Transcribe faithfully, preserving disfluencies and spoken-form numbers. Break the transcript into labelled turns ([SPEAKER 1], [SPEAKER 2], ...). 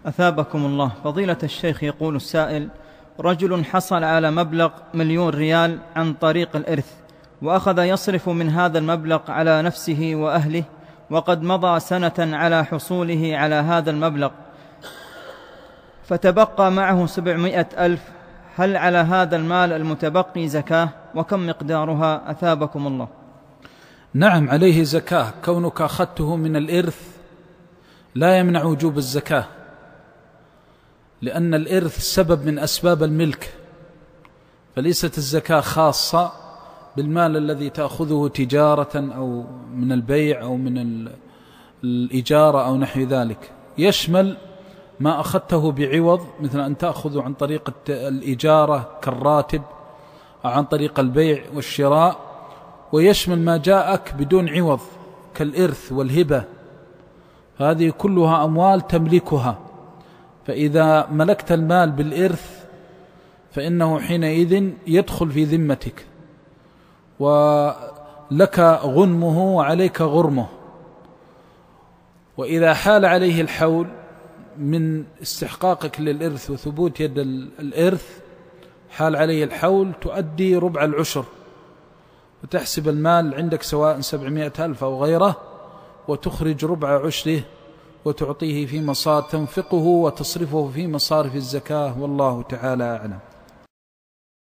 [SPEAKER 1] أثابكم الله. فضيلة الشيخ، يقول السائل: رجل حصل على مبلغ مليون ريال عن طريق الإرث، وأخذ يصرف من هذا المبلغ على نفسه وأهله، وقد مضى سنة على حصوله على هذا المبلغ، فتبقى معه سبعمائة ألف. هل على هذا المال المتبقي زكاة؟ وكم مقدارها؟ أثابكم الله.
[SPEAKER 2] نعم، عليه زكاة. كونك أخذته من الإرث لا يمنع وجوب الزكاة، لأن الإرث سبب من أسباب الملك، فليست الزكاة خاصة بالمال الذي تأخذه تجارة أو من البيع أو من الإجارة أو نحو ذلك. يشمل ما أخذته بعوض، مثل أن تأخذ عن طريق الإجارة كالراتب أو عن طريق البيع والشراء، ويشمل ما جاءك بدون عوض كالإرث والهبة. هذه كلها أموال تملكها، فإذا ملكت المال بالإرث فإنه حينئذ يدخل في ذمتك، ولك غنمه وعليك غرمه. وإذا حال عليه الحول من استحقاقك للإرث وثبوت يد الإرث، حال عليه الحول، تؤدي ربع العشر، وتحسب المال عندك سواء سبعمائة ألف أو غيره، وتخرج ربع عشره وتعطيه في مصارف، تنفقه وتصرفه في مصارف الزكاة، والله تعالى أعلم.